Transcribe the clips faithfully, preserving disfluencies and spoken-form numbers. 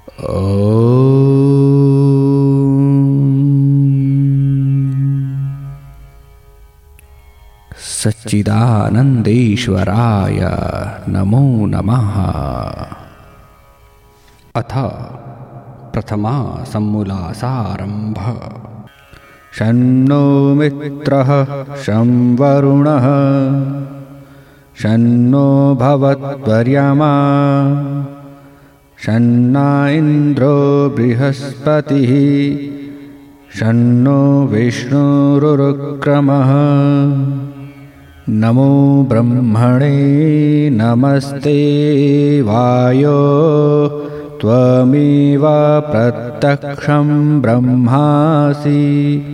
सच्चिदानन्देश्वराय नमो नमः। अथ प्रथमा सम्मूलासारम्भ। शन्नो मित्रः शं वरुणः शन्नो भवत्वर्यमा शन्ना इन्द्रो बृहस्पतिः शन्नो विष्णुरुक्रमः। नमो ब्रह्मणे नमस्ते वायो त्वमेव प्रत्यक्षं ब्रह्मासि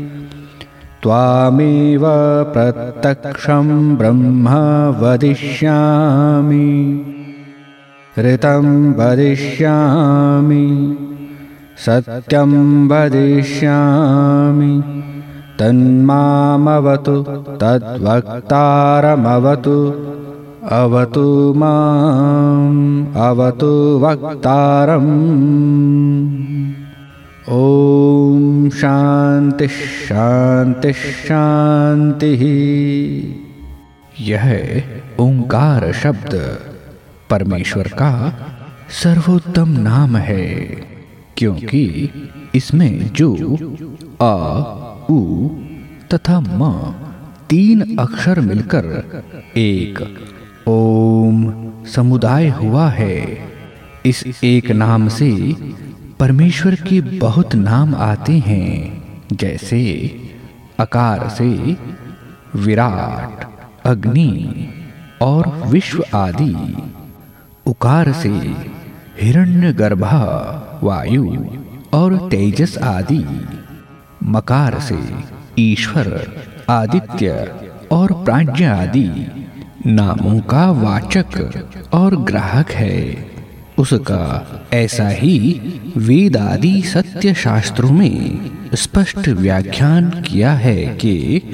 त्वामेव प्रत्यक्षं ब्रह्म वदिष्यामि ऋतं वदिष्यामि सत्यं वदिष्यामि तन्मामवतु तद्वक्तारमवतु अवतु माम् अवतु वक्तारम्। ॐ शान्ति शान्ति शान्तिः। यह ओंकार शब्द परमेश्वर का सर्वोत्तम नाम है, क्योंकि इसमें जो अ उ तथा म तीन अक्षर मिलकर एक ओम समुदाय हुआ है। इस एक नाम से परमेश्वर के बहुत नाम आते हैं, जैसे अकार से विराट, अग्नि और विश्व आदि, उकार से हिरण्यगर्भा, वायु और तेजस आदि, मकार से ईश्वर, आदित्य और प्राज्ञ आदि नामों का वाचक और ग्राहक है। उसका ऐसा ही वेद आदि सत्य शास्त्रों में स्पष्ट व्याख्यान किया है कि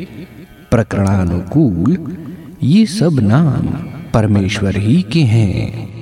प्रकरणानुकूल ये सब नाम परमेश्वर ही के हैं।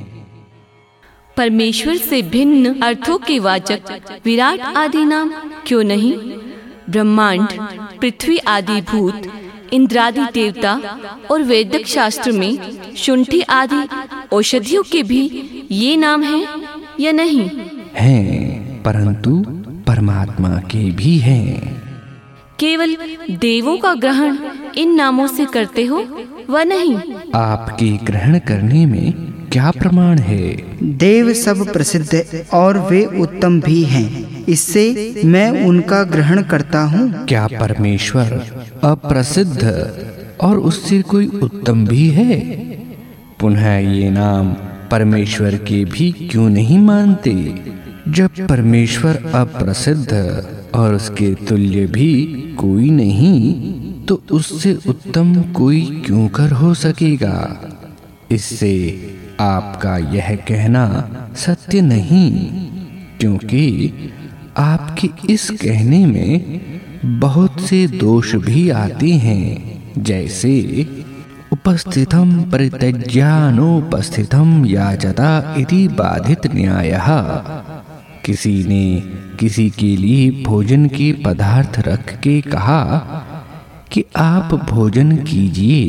परमेश्वर से भिन्न अर्थों के वाचक विराट आदि नाम क्यों नहीं? ब्रह्मांड, पृथ्वी आदि भूत, इंद्रादि देवता और वैदिक शास्त्र में शुंठी आदि औषधियों के भी ये नाम हैं या नहीं? हैं, परंतु परमात्मा के भी हैं। केवल देवों का ग्रहण इन नामों से करते हो व नहीं? आपके ग्रहण करने में क्या प्रमाण है? देव सब प्रसिद्ध और वे उत्तम भी हैं, इससे मैं उनका ग्रहण करता हूँ। क्या परमेश्वर अप्रसिद्ध और उससे कोई उत्तम भी है? पुनः ये नाम परमेश्वर के भी क्यों नहीं मानते? जब परमेश्वर अप्रसिद्ध और उसके तुल्य भी कोई नहीं, तो उससे उत्तम कोई क्यों कर हो सकेगा? इससे आपका यह कहना सत्य नहीं, क्योंकि आपके इस कहने में बहुत से दोष भी आते हैं, जैसे उपस्थितम परित्यज्यानुपस्थितम याचता इति बाधित न्यायः। किसी ने किसी के लिए भोजन के पदार्थ रख के कहा कि आप भोजन कीजिए,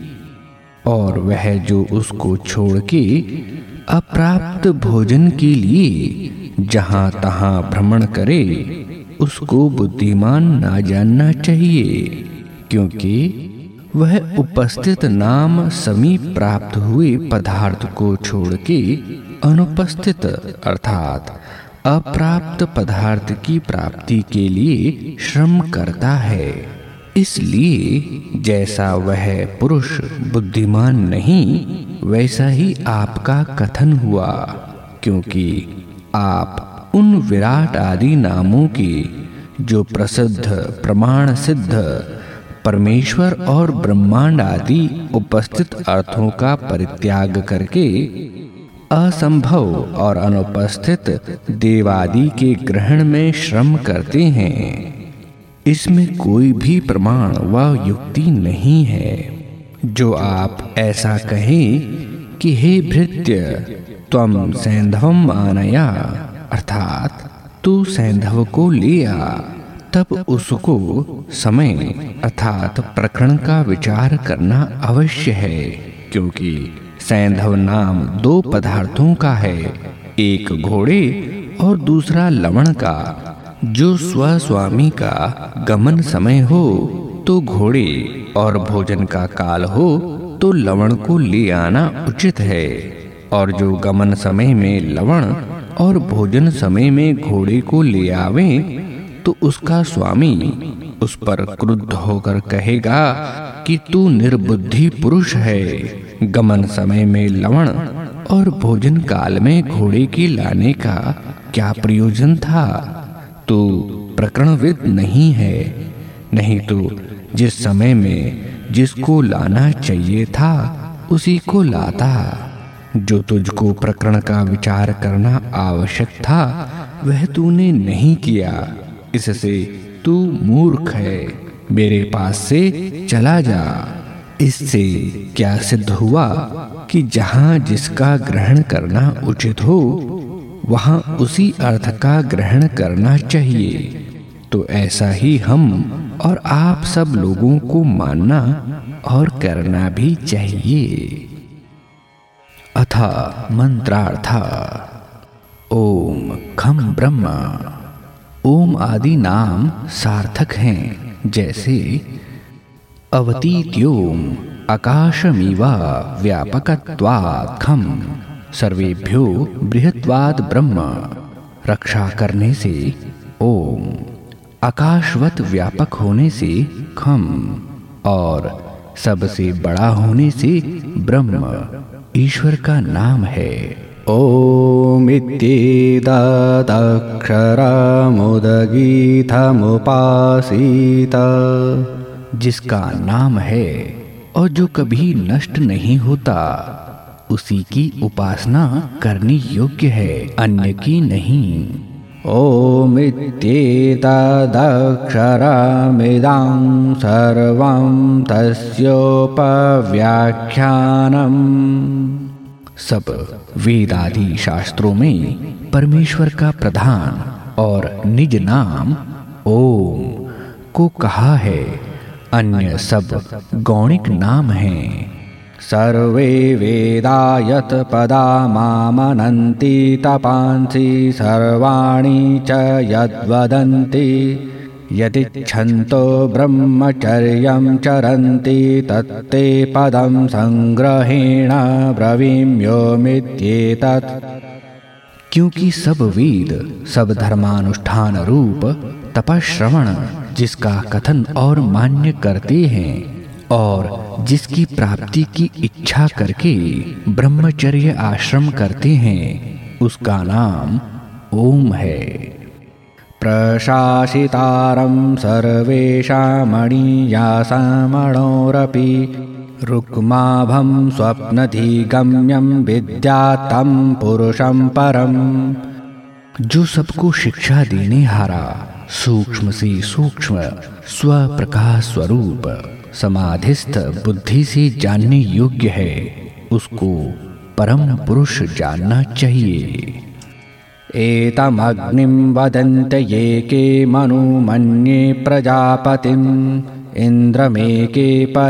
और वह जो उसको छोड़ के अप्राप्त भोजन के लिए जहां तहां भ्रमण करे, उसको बुद्धिमान ना जानना चाहिए, क्योंकि वह उपस्थित नाम समीप प्राप्त हुए पदार्थ को छोड़ के अनुपस्थित अर्थात अप्राप्त पदार्थ की प्राप्ति के लिए श्रम करता है। इसलिए जैसा वह पुरुष बुद्धिमान नहीं, वैसा ही आपका कथन हुआ, क्योंकि आप उन विराट आदि नामों के जो प्रसिद्ध प्रमाण सिद्ध परमेश्वर और ब्रह्मांड आदि उपस्थित अर्थों का परित्याग करके असंभव और अनुपस्थित देवादि के ग्रहण में श्रम करते हैं, इसमें कोई भी प्रमाण व युक्ति नहीं है। जो आप ऐसा कहें कि हे भृत्य त्वं सैंधवम् आनया, अर्थात तू सैंधव को ले आ। तब उसको समय अर्थात प्रकरण का विचार करना अवश्य है, क्योंकि सैंधव नाम दो पदार्थों का है, एक घोड़े और दूसरा लवण का। जो स्वस्वामी का गमन समय हो तो घोड़े और भोजन का काल हो तो लवण को ले आना उचित है, और जो गमन समय में लवण और भोजन समय में घोड़े को ले आवे तो उसका स्वामी उस पर क्रुद्ध होकर कहेगा कि तू निर्बुद्धि पुरुष है। गमन समय में लवण और भोजन काल में घोड़े के लाने का क्या प्रयोजन था? तू प्रकरणविद नहीं है। नहीं तो जिस समय में जिसको लाना चाहिए था उसी को लाता। जो तुझको प्रकरण का विचार करना आवश्यक था वह तूने नहीं किया, इससे तू मूर्ख है। मेरे पास से चला जा। इससे क्या सिद्ध हुआ कि जहाँ जिसका ग्रहण करना उचित हो वहाँ उसी अर्थ का ग्रहण करना चाहिए। तो ऐसा ही हम और आप सब लोगों को मानना और करना भी चाहिए। अथ मंत्रार्थ। ओम खम ब्रह्म। ओम आदि नाम सार्थक हैं, जैसे अवतीत्योम आकाशमिवा व्यापकत्वात् खम सर्वेभ्यो बृहत्वाद ब्रह्म। रक्षा करने से ओम, आकाशवत व्यापक होने से खम, और सबसे बड़ा होने से ब्रह्म ईश्वर का नाम है। ओम इत्येतदक्षरमुदगीतमुपासीत जिसका नाम है और जो कभी नष्ट नहीं होता, उसी की उपासना करनी योग्य है, अन्य की नहीं। ओम इत्येतदक्षरमिदं सर्वं तस्योपव्याख्यानम्। सब वेदादि शास्त्रों में परमेश्वर का प्रधान और निज नाम ओम को कहा है, अन्य सब गौणिक नाम हैं। सर्वे वेदा यत पदा मामनन्ति तपांसि सर्वाणि च यद्वदन्ति यदिच्छन्तो ब्रह्मचर्यं चरन्ति तत्ते पदं संग्रहेण ब्रवीम्योमित्येतत्। क्योंकि सब वेद सब धर्मानुष्ठान रूप तपश्रवण जिसका कथन और मान्य करते हैं और जिसकी प्राप्ति की इच्छा करके ब्रह्मचर्य आश्रम करते हैं, उसका नाम ओम है। प्रशासितारं सर्वेषामणियासामणोरपि रुक्माभं स्वप्नधिगम्यं विद्यातं पुरुषं परम। जो सबको शिक्षा देने हारा, सूक्ष्म से सूक्ष्म स्वप्रकाश स्वरूप समाधिस्थ बुद्धि से जानने योग्य है, उसको परम पुरुष जानना चाहिए। एतमग्निं वदन्त ये के मनुमन्ये प्रजापतिम् इंद्रमेके पर